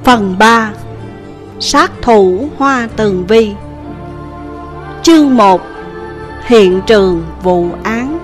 Phần 3. Sát thủ Hoa Tường Vi. Chương 1. Hiện trường vụ án.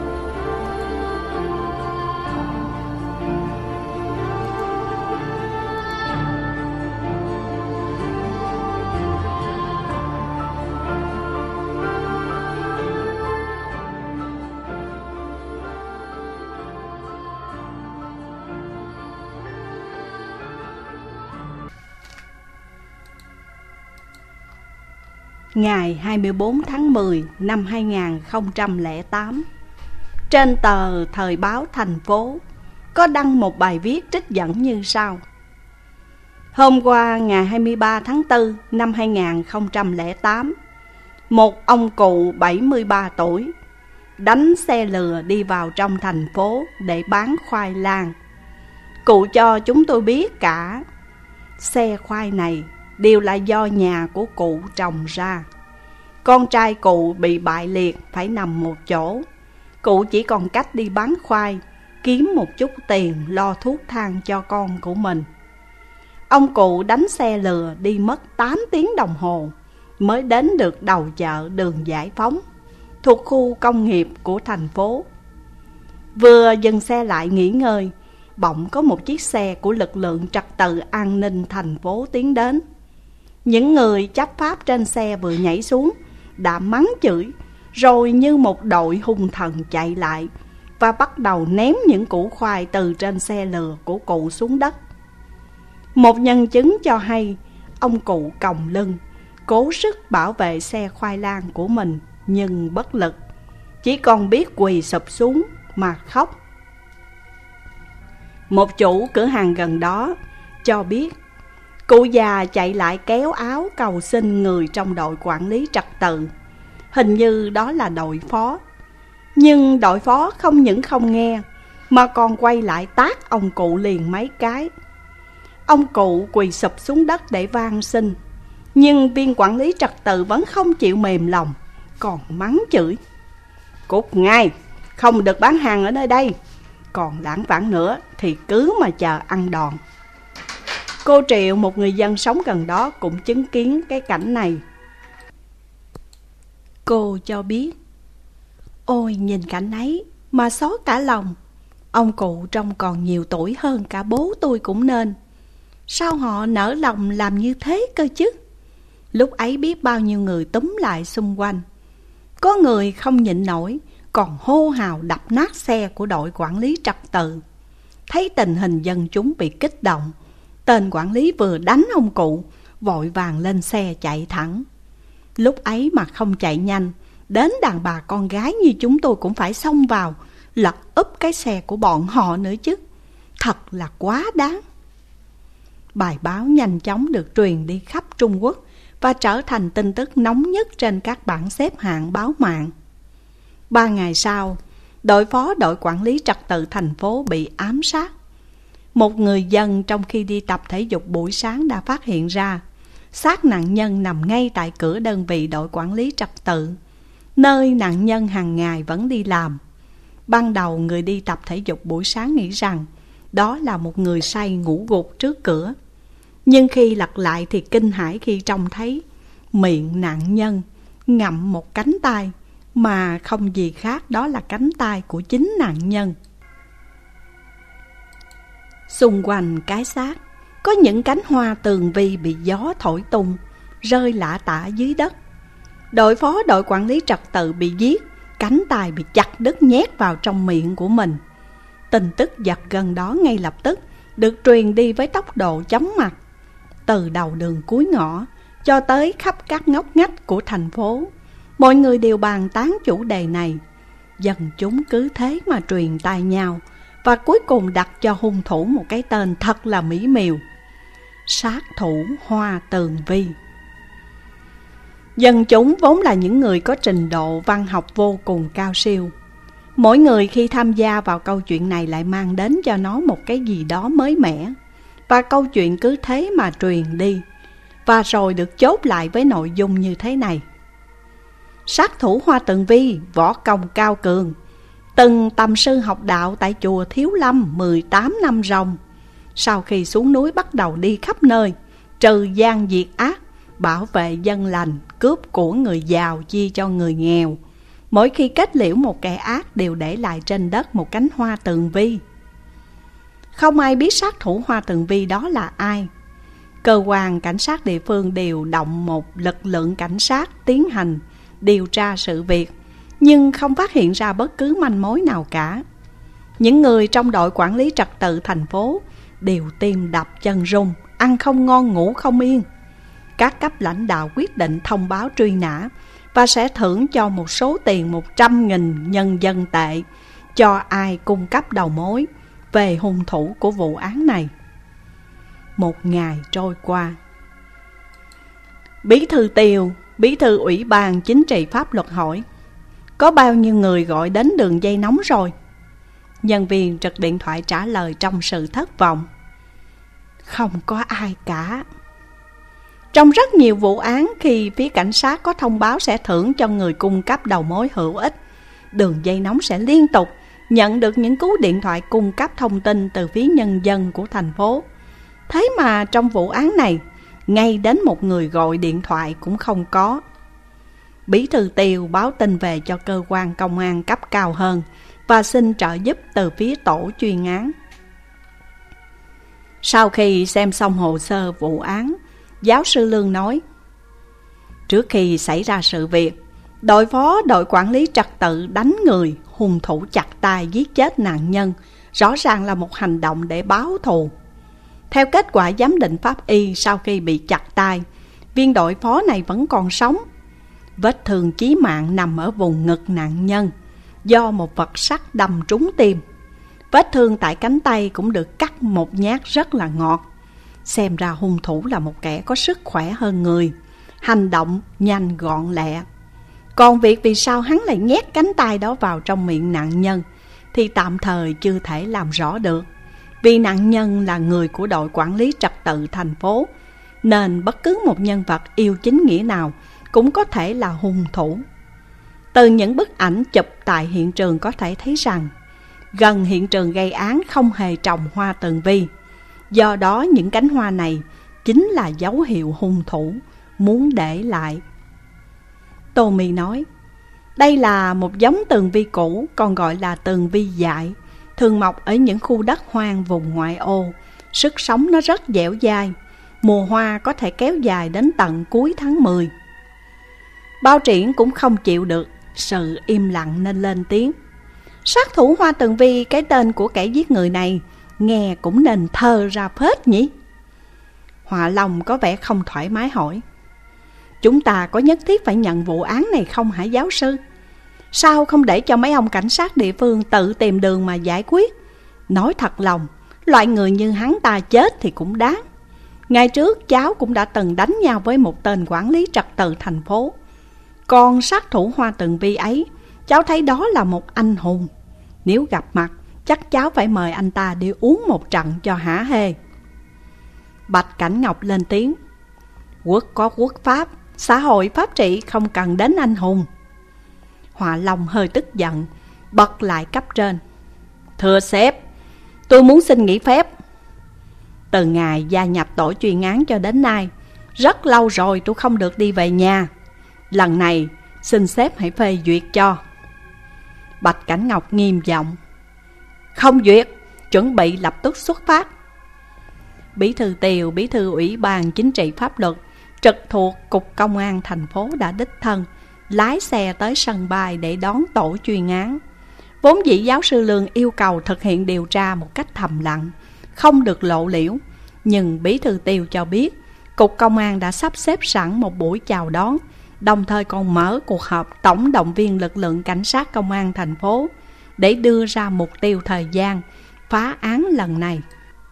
Ngày 24 tháng 10 năm 2008, trên tờ Thời báo Thành phố có đăng một bài viết trích dẫn như sau. Hôm qua ngày 23 tháng 4 năm 2008, một ông cụ 73 tuổi đánh xe lừa đi vào trong thành phố để bán khoai lang. Cụ cho chúng tôi biết cả xe khoai này đều là do nhà của cụ trồng ra. Con trai cụ bị bại liệt phải nằm một chỗ. Cụ chỉ còn cách đi bán khoai, kiếm một chút tiền lo thuốc thang cho con của mình. Ông cụ đánh xe lừa đi mất 8 tiếng đồng hồ mới đến được đầu chợ đường Giải Phóng, thuộc khu công nghiệp của thành phố. Vừa dừng xe lại nghỉ ngơi, bỗng có một chiếc xe của lực lượng trật tự an ninh thành phố tiến đến. Những người chấp pháp trên xe vừa nhảy xuống đã mắng chửi, rồi như một đội hung thần chạy lại và bắt đầu ném những củ khoai từ trên xe lừa của cụ xuống đất. Một nhân chứng cho hay ông cụ còng lưng, cố sức bảo vệ xe khoai lang của mình nhưng bất lực, chỉ còn biết quỳ sụp xuống mà khóc. Một chủ cửa hàng gần đó cho biết cụ già chạy lại kéo áo cầu xin người trong đội quản lý trật tự, hình như đó là đội phó. Nhưng đội phó không những không nghe mà còn quay lại tát ông cụ liền mấy cái. Ông cụ quỳ sụp xuống đất để van xin, nhưng viên quản lý trật tự vẫn không chịu mềm lòng, còn mắng chửi: "Cút ngay, không được bán hàng ở nơi đây, còn lảng vảng nữa thì cứ mà chờ ăn đòn." Cô Triệu, một người dân sống gần đó, cũng chứng kiến cái cảnh này. Cô cho biết: "Ôi, nhìn cảnh ấy mà xót cả lòng. Ông cụ trông còn nhiều tuổi hơn cả bố tôi cũng nên. Sao họ nỡ lòng làm như thế cơ chứ?" Lúc ấy biết bao nhiêu người túm lại xung quanh. Có người không nhịn nổi, còn hô hào đập nát xe của đội quản lý trật tự. Thấy tình hình dân chúng bị kích động, tên quản lý vừa đánh ông cụ, vội vàng lên xe chạy thẳng. Lúc ấy mà không chạy nhanh, đến đàn bà con gái như chúng tôi cũng phải xông vào, lật úp cái xe của bọn họ nữa chứ. Thật là quá đáng. Bài báo nhanh chóng được truyền đi khắp Trung Quốc và trở thành tin tức nóng nhất trên các bảng xếp hạng báo mạng. 3 ngày sau, đội phó đội quản lý trật tự thành phố bị ám sát. Một người dân trong khi đi tập thể dục buổi sáng đã phát hiện ra xác nạn nhân nằm ngay tại cửa đơn vị đội quản lý trật tự, nơi nạn nhân hàng ngày vẫn đi làm. Ban đầu người đi tập thể dục buổi sáng nghĩ rằng đó là một người say ngủ gục trước cửa. Nhưng khi lật lại thì kinh hãi khi trông thấy miệng nạn nhân ngậm một cánh tay, mà không gì khác đó là cánh tay của chính nạn nhân. Xung quanh cái xác có những cánh hoa tường vi bị gió thổi tung, rơi lả tả dưới đất. Đội phó đội quản lý trật tự bị giết, cánh tay bị chặt đứt nhét vào trong miệng của mình. Tin tức giật gần đó ngay lập tức được truyền đi với tốc độ chóng mặt, từ đầu đường cuối ngõ cho tới khắp các ngóc ngách của thành phố. Mọi người đều bàn tán chủ đề này. Dân chúng cứ thế mà truyền tai nhau, và cuối cùng đặt cho hung thủ một cái tên thật là mỹ miều: sát thủ Hoa Tường Vi. Dân chúng vốn là những người có trình độ văn học vô cùng cao siêu. Mỗi người khi tham gia vào câu chuyện này lại mang đến cho nó một cái gì đó mới mẻ, và câu chuyện cứ thế mà truyền đi, và rồi được chốt lại với nội dung như thế này: sát thủ Hoa Tường Vi võ công cao cường, từng tầm sư học đạo tại chùa Thiếu Lâm 18 năm ròng. Sau khi xuống núi bắt đầu đi khắp nơi, trừ gian diệt ác, bảo vệ dân lành, cướp của người giàu chia cho người nghèo. Mỗi khi kết liễu một kẻ ác đều để lại trên đất một cánh hoa tường vi. Không ai biết sát thủ hoa tường vi đó là ai. Cơ quan cảnh sát địa phương điều động một lực lượng cảnh sát tiến hành điều tra sự việc, nhưng không phát hiện ra bất cứ manh mối nào cả. Những người trong đội quản lý trật tự thành phố đều tim đập chân run, ăn không ngon ngủ không yên. Các cấp lãnh đạo quyết định thông báo truy nã và sẽ thưởng cho một số tiền 100.000 nhân dân tệ cho ai cung cấp đầu mối về hung thủ của vụ án này. Một ngày trôi qua. Bí thư Tiều, bí thư Ủy ban Chính trị Pháp luật hỏi: có bao nhiêu người gọi đến đường dây nóng rồi? Nhân viên trực điện thoại trả lời trong sự thất vọng: không có ai cả. Trong rất nhiều vụ án, khi phía cảnh sát có thông báo sẽ thưởng cho người cung cấp đầu mối hữu ích, đường dây nóng sẽ liên tục nhận được những cú điện thoại cung cấp thông tin từ phía nhân dân của thành phố. Thế mà trong vụ án này, ngay đến một người gọi điện thoại cũng không có. Bí thư Tiều báo tin về cho cơ quan công an cấp cao hơn và xin trợ giúp từ phía tổ chuyên án. Sau khi xem xong hồ sơ vụ án, giáo sư Lương nói: trước khi xảy ra sự việc, đội phó đội quản lý trật tự đánh người, hung thủ chặt tay giết chết nạn nhân, rõ ràng là một hành động để báo thù. Theo kết quả giám định pháp y, sau khi bị chặt tay, viên đội phó này vẫn còn sống. Vết thương chí mạng nằm ở vùng ngực nạn nhân, do một vật sắt đâm trúng tim. Vết thương tại cánh tay cũng được cắt một nhát rất là ngọt. Xem ra hung thủ là một kẻ có sức khỏe hơn người, hành động nhanh gọn lẹ. Còn việc vì sao hắn lại nhét cánh tay đó vào trong miệng nạn nhân thì tạm thời chưa thể làm rõ được. Vì nạn nhân là người của đội quản lý trật tự thành phố, nên bất cứ một nhân vật yêu chính nghĩa nào cũng có thể là hung thủ. Từ những bức ảnh chụp tại hiện trường có thể thấy rằng gần hiện trường gây án không hề trồng hoa tường vi. Do đó những cánh hoa này chính là dấu hiệu hung thủ muốn để lại. Tommy nói: đây là một giống tường vi cũ, còn gọi là tường vi dại, thường mọc ở những khu đất hoang vùng ngoại ô. Sức sống nó rất dẻo dai, mùa hoa có thể kéo dài đến tận cuối tháng 10. Bao Triển cũng không chịu được sự im lặng nên lên tiếng: sát thủ hoa tường vi, cái tên của kẻ giết người này nghe cũng nên thơ ra phết nhỉ? Họa Long có vẻ không thoải mái hỏi: chúng ta có nhất thiết phải nhận vụ án này không hả giáo sư? Sao không để cho mấy ông cảnh sát địa phương tự tìm đường mà giải quyết? Nói thật lòng, loại người như hắn ta chết thì cũng đáng. Ngày trước cháu cũng đã từng đánh nhau với một tên quản lý trật tự thành phố. Còn sát thủ hoa tường vi ấy, cháu thấy đó là một anh hùng. Nếu gặp mặt, chắc cháu phải mời anh ta đi uống một trận cho hả hê. Bạch Cảnh Ngọc lên tiếng: quốc có quốc pháp, xã hội pháp trị, không cần đến anh hùng. Họa Long hơi tức giận, bật lại cấp trên: thưa sếp, tôi muốn xin nghỉ phép. Từ ngày gia nhập tổ chuyên án cho đến nay, rất lâu rồi tôi không được đi về nhà. Lần này xin sếp hãy phê duyệt cho. Bạch Cảnh Ngọc nghiêm giọng: không duyệt, chuẩn bị lập tức xuất phát. Bí thư Tiều, bí thư Ủy ban Chính trị Pháp luật trực thuộc Cục Công an thành phố đã đích thân lái xe tới sân bay để đón tổ chuyên án. Vốn dĩ giáo sư Lương yêu cầu thực hiện điều tra một cách thầm lặng, không được lộ liễu, nhưng bí thư Tiều cho biết Cục Công an đã sắp xếp sẵn một buổi chào đón, đồng thời còn mở cuộc họp tổng động viên lực lượng cảnh sát công an thành phố để đưa ra mục tiêu thời gian phá án lần này.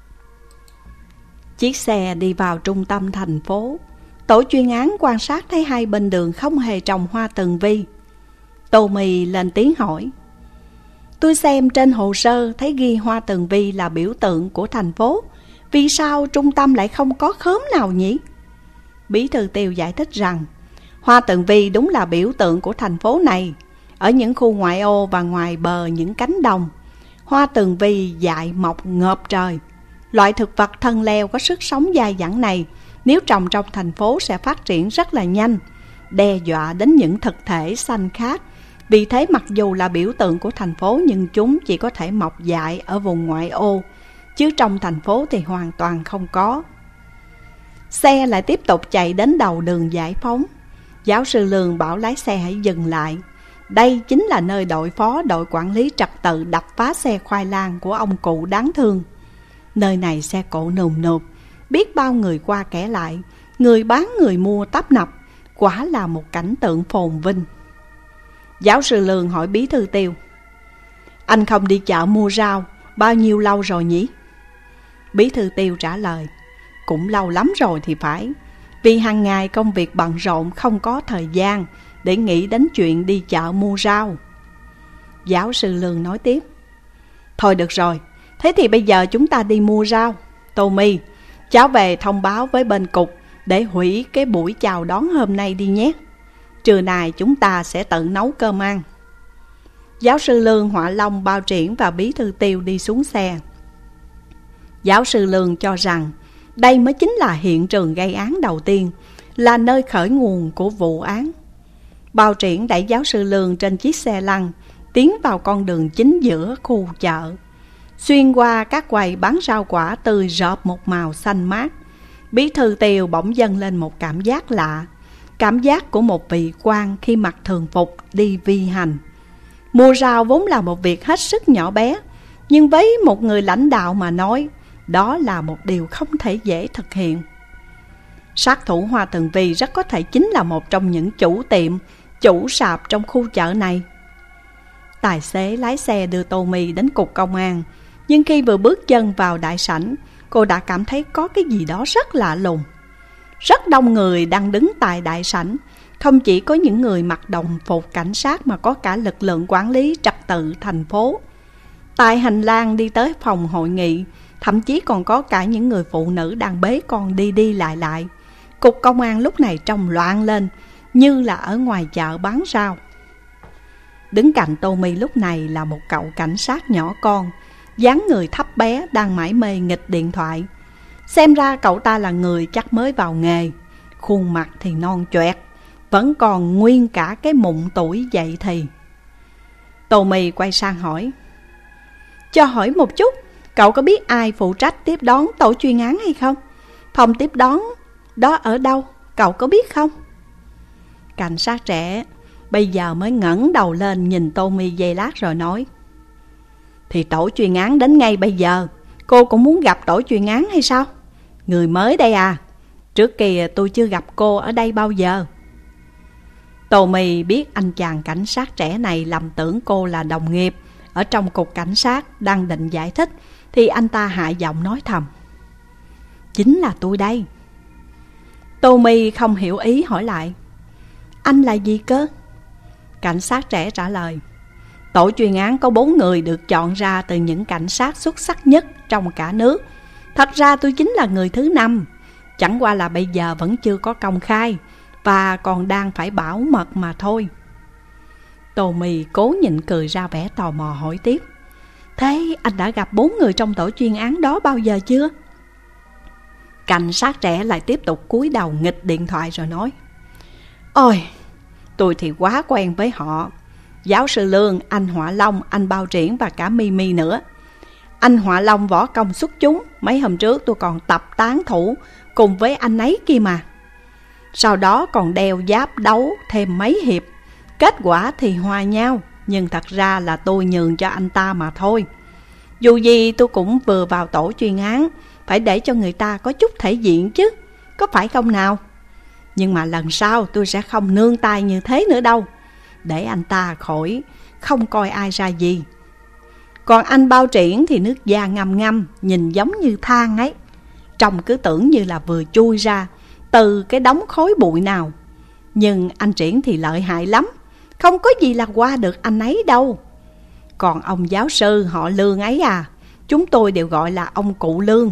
Chiếc xe đi vào trung tâm thành phố. Tổ chuyên án quan sát thấy hai bên đường không hề trồng hoa tường vi. Tommy lên tiếng hỏi: tôi xem trên hồ sơ thấy ghi hoa tường vi là biểu tượng của thành phố, vì sao trung tâm lại không có khóm nào nhỉ? Bí thư Tiều giải thích rằng hoa tường vi đúng là biểu tượng của thành phố này. Ở những khu ngoại ô và ngoài bờ những cánh đồng, hoa tường vi dại mọc ngợp trời. Loại thực vật thân leo có sức sống dai dẳng này nếu trồng trong thành phố sẽ phát triển rất là nhanh, đe dọa đến những thực thể xanh khác. Vì thế mặc dù là biểu tượng của thành phố nhưng chúng chỉ có thể mọc dại ở vùng ngoại ô, chứ trong thành phố thì hoàn toàn không có. Xe lại tiếp tục chạy đến đầu đường Giải Phóng. Giáo sư Lương bảo lái xe hãy dừng lại. Đây chính là nơi đội phó đội quản lý trật tự đập phá xe khoai lang của ông cụ đáng thương. Nơi này xe cộ nườm nượp, biết bao người qua kẻ lại, người bán người mua tấp nập, quả là một cảnh tượng phồn vinh. Giáo sư Lương hỏi bí thư Tiêu: anh không đi chợ mua rau bao nhiêu lâu rồi nhỉ? Bí thư Tiêu trả lời: cũng lâu lắm rồi thì phải, vì hàng ngày công việc bận rộn không có thời gian để nghĩ đến chuyện đi chợ mua rau. Giáo sư Lương nói tiếp: thôi được rồi, thế thì bây giờ chúng ta đi mua rau. Tommy, cháu về thông báo với bên cục để hủy cái buổi chào đón hôm nay đi nhé. Trưa nay chúng ta sẽ tự nấu cơm ăn. Giáo sư Lương, Họa Long, Bao Triển và bí thư Tiêu đi xuống xe. Giáo sư Lương cho rằng đây mới chính là hiện trường gây án đầu tiên, là nơi khởi nguồn của vụ án. Bao Triển đẩy giáo sư Lương trên chiếc xe lăn, tiến vào con đường chính giữa khu chợ, xuyên qua các quầy bán rau quả tươi rợp một màu xanh mát. Bí thư Tiêu bỗng dâng lên một cảm giác lạ, cảm giác của một vị quan khi mặc thường phục đi vi hành. Mua rau vốn là một việc hết sức nhỏ bé, nhưng với một người lãnh đạo mà nói, đó là một điều không thể dễ thực hiện. Sát thủ Hoa Tường Vi rất có thể chính là một trong những chủ tiệm, chủ sạp trong khu chợ này. Tài xế lái xe đưa Tommy đến cục công an, nhưng khi vừa bước chân vào đại sảnh, cô đã cảm thấy có cái gì đó rất lạ lùng. Rất đông người đang đứng tại đại sảnh, không chỉ có những người mặc đồng phục cảnh sát mà có cả lực lượng quản lý trật tự thành phố. Tại hành lang đi tới phòng hội nghị, thậm chí còn có cả những người phụ nữ đang bế con đi đi lại lại. Cục công an lúc này trông loạn lên, như là ở ngoài chợ bán rau. Đứng cạnh Tommy lúc này là một cậu cảnh sát nhỏ con, dáng người thấp bé, đang mải mê nghịch điện thoại. Xem ra cậu ta là người chắc mới vào nghề, khuôn mặt thì non choẹt, vẫn còn nguyên cả cái mụn tuổi dậy thì. Tommy quay sang hỏi: cho hỏi một chút, cậu có biết ai phụ trách tiếp đón tổ chuyên án hay không? Phòng tiếp đón đó ở đâu, cậu có biết không? Cảnh sát trẻ bây giờ mới ngẩng đầu lên nhìn Tommy giây lát rồi nói: thì tổ chuyên án đến ngay bây giờ, cô cũng muốn gặp tổ chuyên án hay sao? Người mới đây à? Trước kia tôi chưa gặp cô ở đây bao giờ. Tommy biết anh chàng cảnh sát trẻ này lầm tưởng cô là đồng nghiệp ở trong cục cảnh sát, đang định giải thích thì anh ta hạ giọng nói thầm: chính là tôi đây. Tommy không hiểu ý hỏi lại: anh là gì cơ? Cảnh sát trẻ trả lời: tổ chuyên án có 4 người được chọn ra từ những cảnh sát xuất sắc nhất trong cả nước. Thật ra tôi chính là người thứ 5, chẳng qua là bây giờ vẫn chưa có công khai và còn đang phải bảo mật mà thôi. Tommy cố nhịn cười ra vẻ tò mò hỏi tiếp: thế anh đã gặp 4 người trong tổ chuyên án đó bao giờ chưa? Cảnh sát trẻ lại tiếp tục cúi đầu nghịch điện thoại rồi nói: ôi, tôi thì quá quen với họ. Giáo sư Lương, anh Họa Long, anh Bao Triển và cả Mimi nữa. Anh Họa Long võ công xuất chúng, mấy hôm trước tôi còn tập tán thủ cùng với anh ấy kia mà. Sau đó còn đeo giáp đấu thêm mấy hiệp. Kết quả thì hòa nhau, nhưng thật ra là tôi nhường cho anh ta mà thôi. Dù gì tôi cũng vừa vào tổ chuyên án, phải để cho người ta có chút thể diện chứ, có phải không nào? Nhưng mà lần sau tôi sẽ không nương tay như thế nữa đâu, để anh ta khỏi không coi ai ra gì. Còn anh Bao Triển thì nước da ngăm ngăm, nhìn giống như than ấy, trông cứ tưởng như là vừa chui ra từ cái đống khói bụi nào. Nhưng anh Triển thì lợi hại lắm, không có gì là qua được anh ấy đâu. Còn ông giáo sư họ Lương ấy à, chúng tôi đều gọi là ông cụ Lương.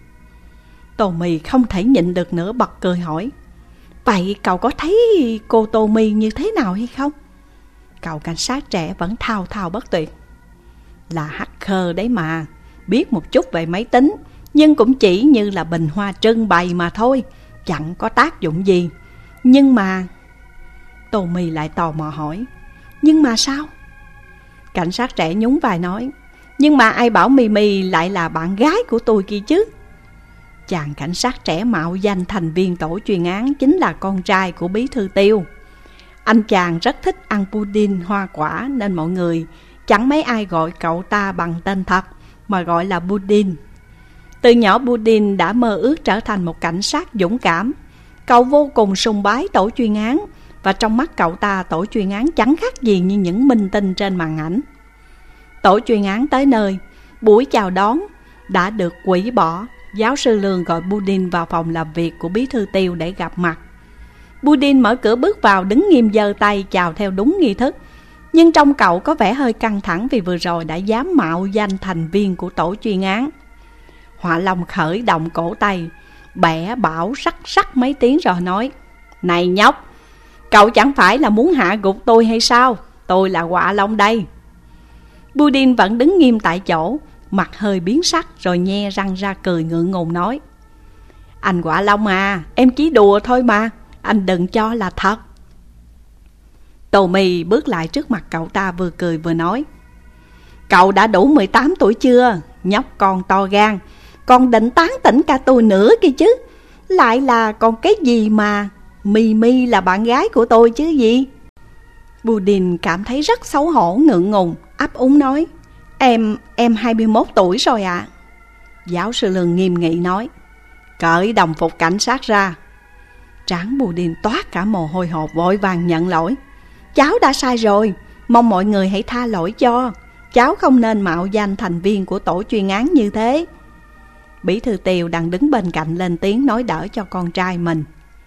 Tommy không thể nhịn được nữa, bật cười hỏi: vậy cậu có thấy cô Tommy như thế nào hay không? Cậu cảnh sát trẻ vẫn thao thao bất tuyệt: là hacker đấy mà, biết một chút về máy tính, nhưng cũng chỉ như là bình hoa trưng bày mà thôi, chẳng có tác dụng gì. Nhưng mà... Tô Mì lại tò mò hỏi, nhưng mà sao? Cảnh sát trẻ nhún vai nói, nhưng mà ai bảo Mì lại là bạn gái của tôi kia chứ? Chàng cảnh sát trẻ mạo danh thành viên tổ chuyên án chính là con trai của bí thư Tiêu. Anh chàng rất thích ăn pudding hoa quả nên mọi người chẳng mấy ai gọi cậu ta bằng tên thật mà gọi là Pudding. Từ nhỏ Pudding đã mơ ước trở thành một cảnh sát dũng cảm. Cậu vô cùng sùng bái tổ chuyên án, và trong mắt cậu ta tổ chuyên án chẳng khác gì như những minh tinh trên màn ảnh. Tổ chuyên án tới nơi, buổi chào đón đã được hủy bỏ. Giáo sư Lương gọi Pudding vào phòng làm việc của bí thư Tiêu để gặp mặt. Pudding mở cửa bước vào, đứng nghiêm giơ tay chào theo đúng nghi thức. Nhưng trong cậu có vẻ hơi căng thẳng vì vừa rồi đã dám mạo danh thành viên của tổ chuyên án. Họa Long khởi động cổ tay, bẻ bảo rắc mấy tiếng rồi nói, này nhóc, cậu chẳng phải là muốn hạ gục tôi hay sao? Tôi là Họa Long đây. Pudding vẫn đứng nghiêm tại chỗ, mặt hơi biến sắc rồi nhe răng ra cười ngượng ngùng nói, anh Họa Long à, em chỉ đùa thôi mà, anh đừng cho là thật. Tô Mì bước lại trước mặt cậu ta vừa cười vừa nói, cậu đã đủ 18 tuổi chưa? Nhóc con to gan, còn định tán tỉnh cả tôi nữa kia chứ. Lại là còn cái gì mà Mì là bạn gái của tôi chứ gì? Pudding cảm thấy rất xấu hổ ngượng ngùng, ấp úng nói, Em 21 tuổi rồi ạ. Giáo sư Lương nghiêm nghị nói, cởi đồng phục cảnh sát ra. Trán Pudding toát cả mồ hôi hột, vội vàng nhận lỗi, cháu đã sai rồi, mong mọi người hãy tha lỗi cho. Cháu không nên mạo danh thành viên của tổ chuyên án như thế. Bí thư Tiêu đang đứng bên cạnh lên tiếng nói đỡ cho con trai mình.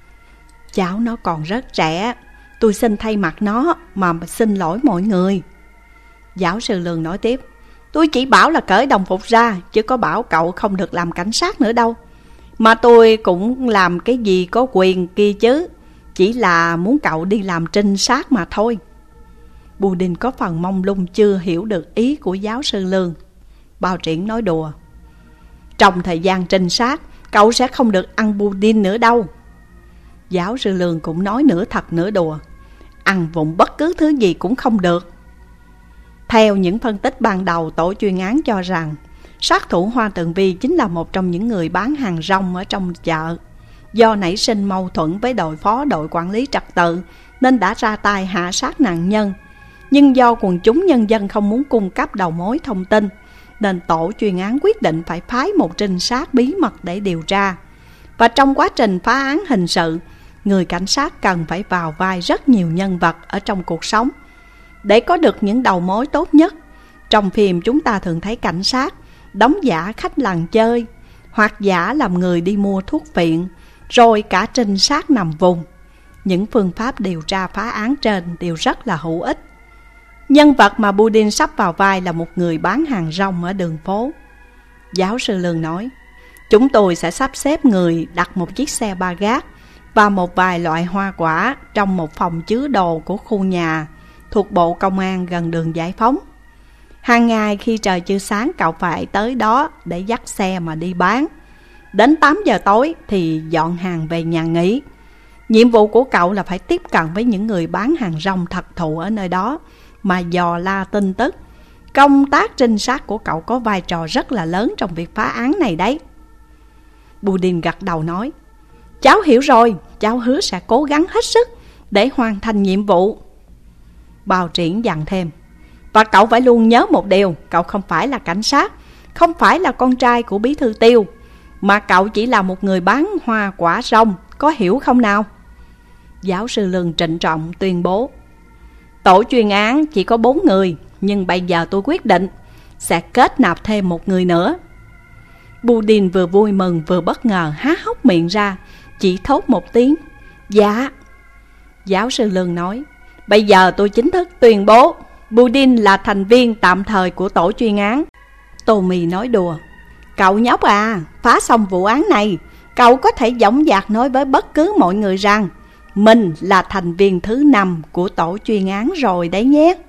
Cháu nó còn rất trẻ, tôi xin thay mặt nó mà xin lỗi mọi người. Giáo sư Lương nói tiếp, tôi chỉ bảo là cởi đồng phục ra, chứ có bảo cậu không được làm cảnh sát nữa đâu. Mà tôi cũng làm cái gì có quyền kia chứ, chỉ là muốn cậu đi làm trinh sát mà thôi. Pudding có phần mông lung chưa hiểu được ý của giáo sư Lương. Bao Triển nói đùa, trong thời gian trinh sát, cậu sẽ không được ăn pudding nữa đâu. Giáo sư Lương cũng nói nửa thật nửa đùa, ăn vụng bất cứ thứ gì cũng không được. Theo những phân tích ban đầu, tổ chuyên án cho rằng sát thủ Hoa Tường Vi chính là một trong những người bán hàng rong ở trong chợ. Do nảy sinh mâu thuẫn với đội phó đội quản lý trật tự nên đã ra tay hạ sát nạn nhân. Nhưng do quần chúng nhân dân không muốn cung cấp đầu mối thông tin, nên tổ chuyên án quyết định phải phái một trinh sát bí mật để điều tra. Và trong quá trình phá án hình sự, người cảnh sát cần phải vào vai rất nhiều nhân vật ở trong cuộc sống để có được những đầu mối tốt nhất. Trong phim chúng ta thường thấy cảnh sát đóng giả khách làng chơi, hoặc giả làm người đi mua thuốc phiện, rồi cả trinh sát nằm vùng. Những phương pháp điều tra phá án trên đều rất là hữu ích. Nhân vật mà Pudding sắp vào vai là một người bán hàng rong ở đường phố. Giáo sư Lương nói, chúng tôi sẽ sắp xếp người đặt một chiếc xe ba gác và một vài loại hoa quả trong một phòng chứa đồ của khu nhà thuộc Bộ Công an gần đường Giải Phóng. Hàng ngày khi trời chưa sáng, cậu phải tới đó để dắt xe mà đi bán. Đến 8 giờ tối thì dọn hàng về nhà nghỉ. Nhiệm vụ của cậu là phải tiếp cận với những người bán hàng rong thật thụ ở nơi đó mà dò la tin tức. Công tác trinh sát của cậu có vai trò rất là lớn trong việc phá án này đấy. Pudding gật đầu nói, cháu hiểu rồi, cháu hứa sẽ cố gắng hết sức để hoàn thành nhiệm vụ. Bao Triển dặn thêm, và cậu phải luôn nhớ một điều, cậu không phải là cảnh sát, không phải là con trai của bí thư Tiêu, mà cậu chỉ là một người bán hoa quả rong, có hiểu không nào? Giáo sư Lương trịnh trọng tuyên bố, tổ chuyên án chỉ có 4 người, nhưng bây giờ tôi quyết định sẽ kết nạp thêm một người nữa. Pudding vừa vui mừng vừa bất ngờ há hốc miệng ra, chỉ thốt một tiếng, dạ. Giáo sư Lương nói, bây giờ tôi chính thức tuyên bố Pudding là thành viên tạm thời của tổ chuyên án. Tô Mì nói đùa, cậu nhóc à, phá xong vụ án này, cậu có thể dõng dạc nói với bất cứ mọi người rằng mình là thành viên thứ 5 của tổ chuyên án rồi đấy nhé.